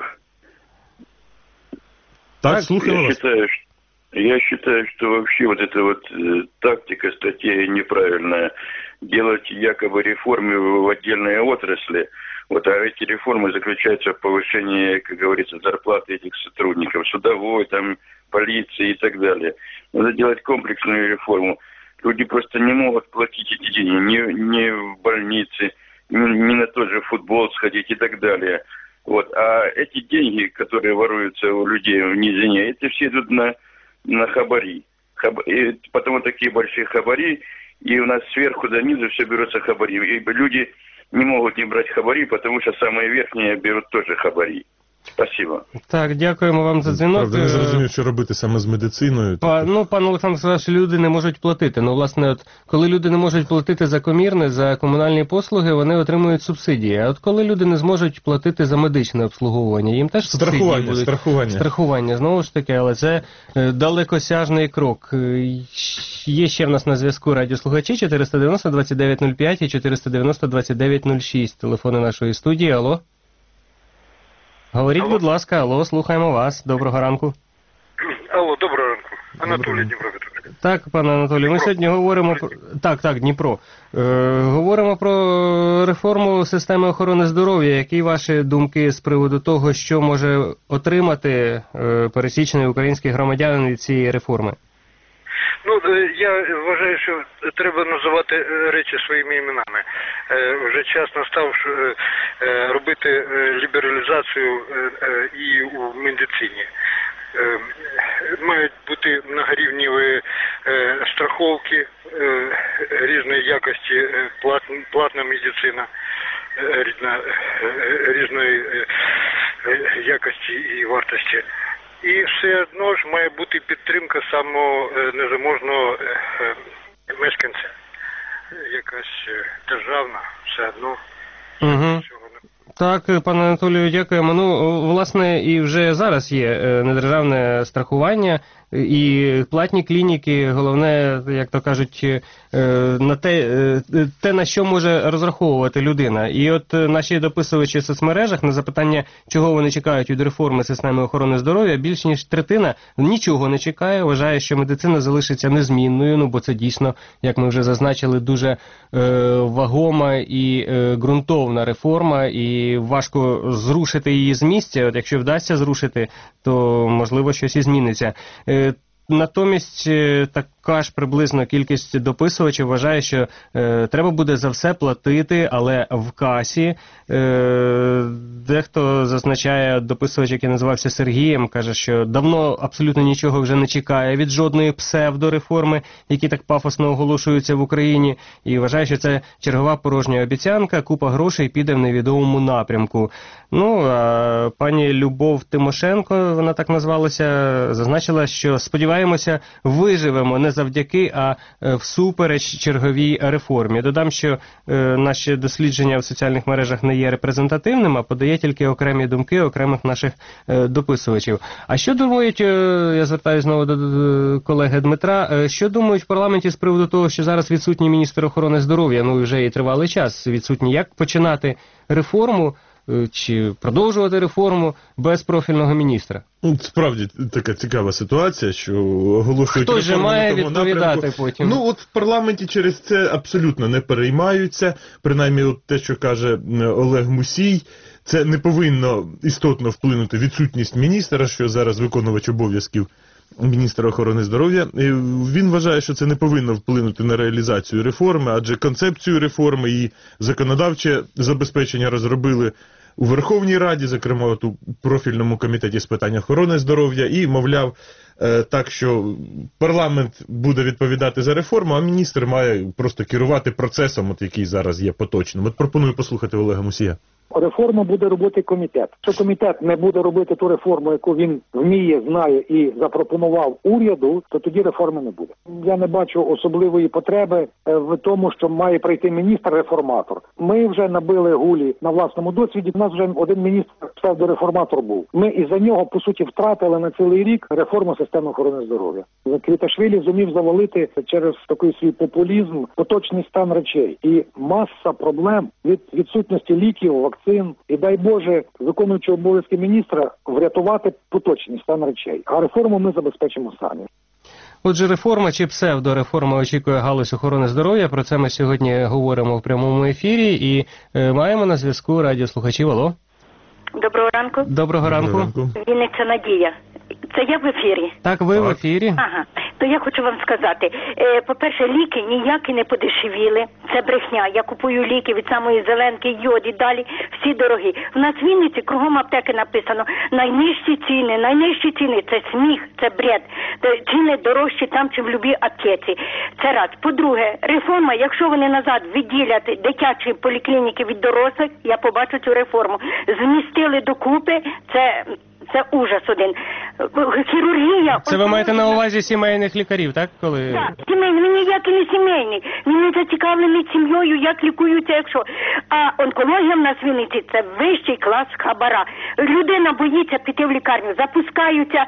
Так, слухаем вас. Я считаю, что вообще вот эта вот тактика, стратегия неправильная. Делать якобы реформы в отдельные отрасли. А эти реформы заключаются в повышении, как говорится, зарплаты этих сотрудников, судовой, там, полиции и так далее. Надо делать комплексную реформу. Люди просто не могут платить эти деньги ни в больнице, не на тот же футбол сходить и так далее. А эти деньги, которые воруются у людей в низине, это все идут на хабари. И потом такие большие хабари, и у нас сверху донизу все берутся хабари. И люди не могут не брать хабари, потому что самые верхние берут тоже хабари. Спасибо. Так, дякуємо вам за дзвінок. Правда, не зрозумів, що робити саме з медициною. Пан Олександр сказав, що люди не можуть платити. Ну, власне, от коли люди не можуть платити за комірне, за комунальні послуги, вони отримують субсидії. А от коли люди не зможуть платити за медичне обслуговування, їм теж субсидії будуть. Страхування, знову ж таки, але це далекосяжний крок. Є ще в нас на зв'язку радіослухачі 490-2905 і 490-2906. Телефони нашої студії. Алло? Говоріть, будь ласка, алло, слухаємо вас. Доброго ранку. Алло, доброго ранку. Анатолій, Дніпропетровськ. Так, пане Анатолій, ми сьогодні говоримо про... Так, Дніпро. Говоримо про реформу системи охорони здоров'я. Які ваші думки з приводу того, що може отримати пересічний український громадянин від цієї реформи? Ну, я вважаю, що треба називати речі своїми іменами. Вже час настав робити лібералізацію і у медицині. Мають бути многорівневі страховки різної якості, платна медицина різної якості і вартості. І все одно ж має бути підтримка самого незаможного мешканця. Якась державна, все одно. Угу. Так, пане Анатолію, дякуємо. Ну, власне, і вже зараз є недержавне страхування, і платні клініки, головне, як то кажуть, на те, на що може розраховувати людина. І от наші дописувачі в соцмережах на запитання, чого вони чекають від реформи системи охорони здоров'я, більш ніж третина нічого не чекає, вважає, що медицина залишиться незмінною, ну, бо це дійсно, як ми вже зазначили, дуже вагома і ґрунтовна реформа, і важко зрушити її з місця. От якщо вдасться зрушити, то, можливо, щось і зміниться. Натомість така ж приблизно кількість дописувачів вважає, що треба буде за все платити, але в касі. Дехто зазначає, дописувач, який називався Сергієм, каже, що давно абсолютно нічого вже не чекає від жодної псевдореформи, які так пафосно оголошуються в Україні, і вважає, що це чергова порожня обіцянка, купа грошей піде в невідомому напрямку. Ну, а пані Любов Тимошенко, вона так назвалася, зазначила, що сподіваємося, виживемо не завдяки, а всупереч черговій реформі. Додам, що наші дослідження в соціальних мережах не є репрезентативним, а подає тільки окремі думки окремих наших дописувачів. А що думають, я звертаюся знову до колеги Дмитра, що думають в парламенті з приводу того, що зараз відсутній міністр охорони здоров'я, ну вже і тривалий час відсутній, як починати реформу, чи продовжувати реформу без профільного міністра? Справді така цікава ситуація, що оголошують реформу. Хто ж має відповідати напрямку. потім? Ну, от в парламенті через це абсолютно не переймаються. Принаймні, от те, що каже Олег Мусій, це не повинно істотно вплинути відсутність міністра, що зараз виконувач обов'язків міністра охорони здоров'я. Він вважає, що це не повинно вплинути на реалізацію реформи, адже концепцію реформи і законодавче забезпечення розробили у Верховній Раді, зокрема от у профільному комітеті з питань охорони здоров'я, і, мовляв, так, що парламент буде відповідати за реформу, а міністр має просто керувати процесом, от який зараз є поточним. От пропоную послухати Олега Мусія. Реформу буде робити комітет. Якщо комітет не буде робити ту реформу, яку він вміє, знає і запропонував уряду, то тоді реформи не буде. Я не бачу особливої потреби в тому, що має прийти міністр-реформатор. Ми вже набили гулі на власному досвіді. У нас вже один міністр-псевдореформатор був. Ми із-за нього, по суті, втратили на цілий рік реформу системи охорони здоров'я. Квіташвілі зумів завалити через такий свій популізм поточний стан речей. І маса проблем від відсутності ліків, вакцин, і дай Боже, виконуючи обов'язки міністра, врятувати поточний стан речей. А реформу ми забезпечимо самі. Отже, реформа чи псевдореформа очікує галузь охорони здоров'я. Про це ми сьогодні говоримо в прямому ефірі і маємо на зв'язку радіослухачів. Алло. Доброго ранку. Доброго ранку. Вінниця Надія. Це я в ефірі? Так, ви в ефірі. Ага. То я хочу вам сказати, по-перше, ліки ніякі не подешевіли. Це брехня. Я купую ліки від самої зеленки, йод і далі. Всі дорогі. В нас в Вінниці кругом аптеки написано найнижчі ціни. Це сміх, це бред. Ціни дорожчі там, чим в любій аптеці. Це раз. По-друге, реформа, якщо вони назад відділять дитячі поліклініки від дорослих, я побачу цю реформу. Змістили докупи, це ужас один. Хірургія... Це ви маєте на увазі сімейних лікарів, так? Так, сімейний. Він ніякий не сімейний. Він не зацікавлений сім'єю, як лікуються, якщо... А онкологія в нас в Вінниці – це вищий клас хабара. Людина боїться піти в лікарню, запускаються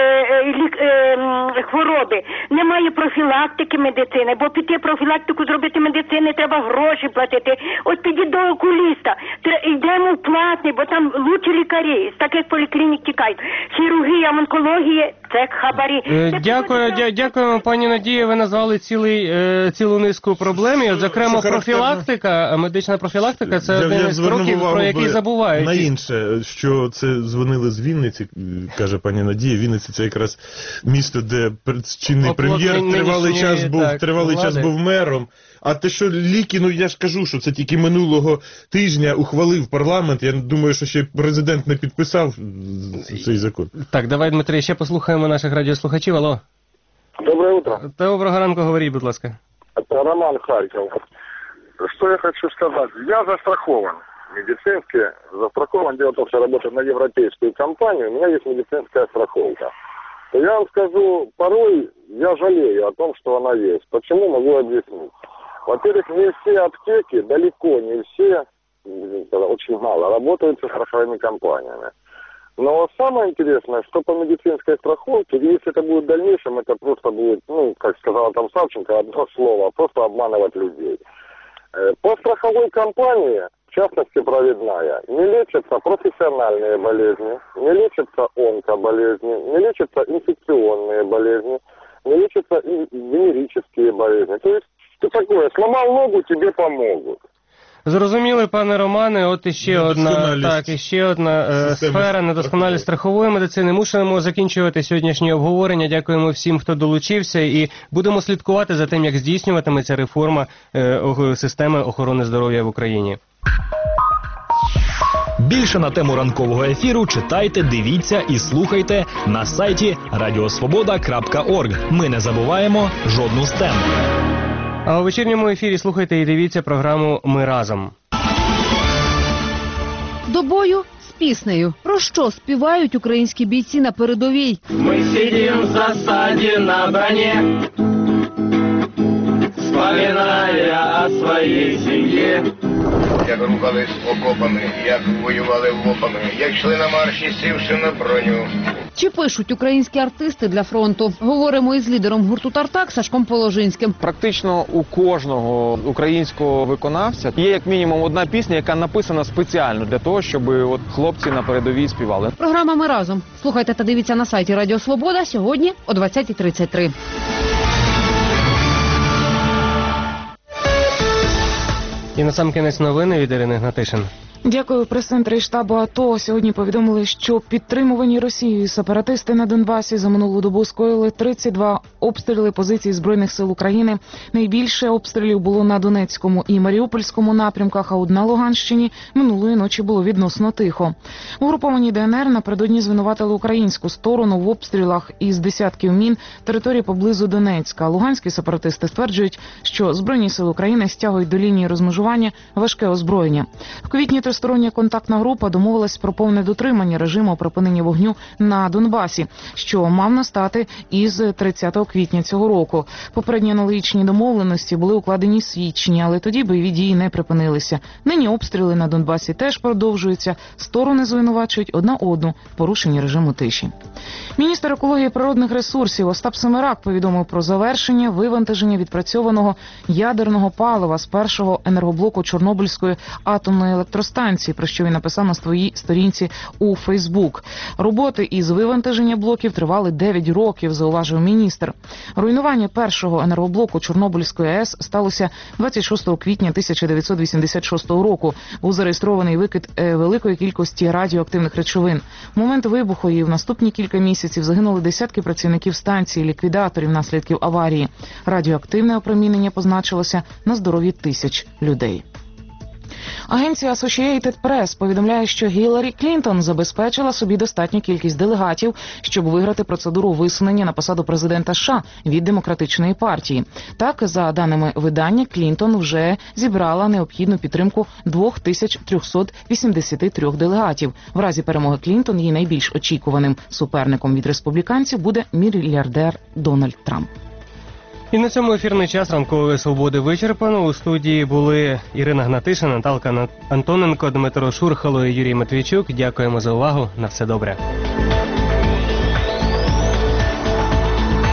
хвороби. Немає профілактики медицини, бо піти профілактику зробити медицини треба гроші платити. От підіть до окуліста. Йдемо в платний, бо там лучші лікарі з таких поліклінік тікають. Хірургія, онкологія – це хабарі. Дякуємо, пані Надія. Ви назвали цілу низку проблем. І, от, зокрема, профілактика, медична профілактика – це один із кроків, про який забувають. На інше, що це дзвонили з Вінниці, каже пані Надія. Вінниці – це якраз місто, де чинний прем'єр тривалий час був мером. А те, що ліки, ну я ж кажу, що це тільки минулого тижня ухвалив парламент. Я думаю, що ще президент не підписав цей закон. Так, давай, Дмитрий, ще послухаємо наших радіослухачів. Алло. Доброе утро. Доброго ранку, говоріть, будь ласка. Это Роман, Харьков. Что я хочу сказать? Я застрахован медицински. Застрахован, дело в том, что я работаю на европейскую компанию, у меня есть медицинская страховка. То я вам скажу, порой я жалею о том, что она есть. Почему, могу объяснить. Во-первых, не все аптеки, далеко не все, очень мало, работают со страховыми компаниями. Но самое интересное, что по медицинской страховке, если это будет в дальнейшем, это просто будет, ну, как сказала там Савченко, одно слово, просто обманывать людей. По страховой компании, в частности провидная, не лечатся профессиональные болезни, не лечатся онкоболезни, не лечатся инфекционные болезни, не лечатся венерические болезни. То есть, ты такое, сломал ногу, тебе помогут. Зрозуміли, пане Романе, от іще одна сфера недосконалість страхової медицини. Мусимо закінчувати сьогоднішнє обговорення. Дякуємо всім, хто долучився, і будемо слідкувати за тим, як здійснюватиметься реформа системи охорони здоров'я в Україні. Більше на тему ранкового ефіру читайте, дивіться і слухайте на сайті radiosvoboda.org. Ми не забуваємо жодну з тем. А у вечірньому ефірі слухайте і дивіться програму «Ми разом». До бою з піснею. Про що співають українські бійці на передовій? Ми сидим в засаді на броні, вспоминая о своїй сім'ї. Як рухались окопами, як воювали вопами, як йшли на марші, сівши на броню. Чи пишуть українські артисти для фронту? Говоримо із лідером гурту «Тартак» Сашком Положинським. Практично у кожного українського виконавця є як мінімум одна пісня, яка написана спеціально для того, щоб от хлопці на передовій співали. Програма «Ми разом». Слухайте та дивіться на сайті Радіо Свобода сьогодні о 20:33. І насамкінець новини від Ірини Гнатишин. Дякую. В прес-центрі штабу АТО сьогодні повідомили, що підтримувані Росією сепаратисти на Донбасі за минулу добу скоїли 32 обстріли позицій Збройних сил України. Найбільше обстрілів було на Донецькому і Маріупольському напрямках, а от на Луганщині минулої ночі було відносно тихо. Угруповані ДНР напередодні звинуватили українську сторону в обстрілах із десятків мін території поблизу Донецька. Луганські сепаратисти стверджують, що Збройні сили України стягують до лінії розмежування важке озброєння. В квітні тристороння контактна група домовилась про повне дотримання режиму припинення вогню на Донбасі, що мав настати із 30 квітня цього року. Попередні аналогічні домовленості були укладені в січні, але тоді бойові дії не припинилися. Нині обстріли на Донбасі теж продовжуються. Сторони звинувачують одна одну в порушенні режиму тиші. Міністр екології і природних ресурсів Остап Семерак повідомив про завершення вивантаження відпрацьованого ядерного палива з першого енергоблоку Чорнобильської атомної електростанції електростанції, про що він написав на своїй сторінці у Фейсбук. Роботи із вивантаження блоків тривали 9 років, зауважив міністр. Руйнування першого енергоблоку Чорнобильської АЕС сталося 26 квітня 1986 року. Був зареєстрований викид великої кількості радіоактивних речовин. В момент вибуху і в наступні кілька місяців загинули десятки працівників станції, ліквідаторів наслідків аварії. Радіоактивне опромінення позначилося на здоров'ї тисяч людей. Агенція Associated Press повідомляє, що Гілларі Клінтон забезпечила собі достатню кількість делегатів, щоб виграти процедуру висунення на посаду президента США від Демократичної партії. Так, за даними видання, Клінтон вже зібрала необхідну підтримку 2383 делегатів. В разі перемоги Клінтон її найбільш очікуваним суперником від республіканців буде мільярдер Дональд Трамп. І на цьому ефірний час ранкової свободи вичерпано. У студії були Ірина Гнатишин, Наталка Антоненко, Дмитро Шурхало і Юрій Матвійчук. Дякуємо за увагу. На все добре.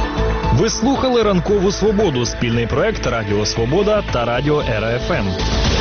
Ви слухали «Ранкову свободу» – спільний проект Радіо Свобода та Радіо РФМ.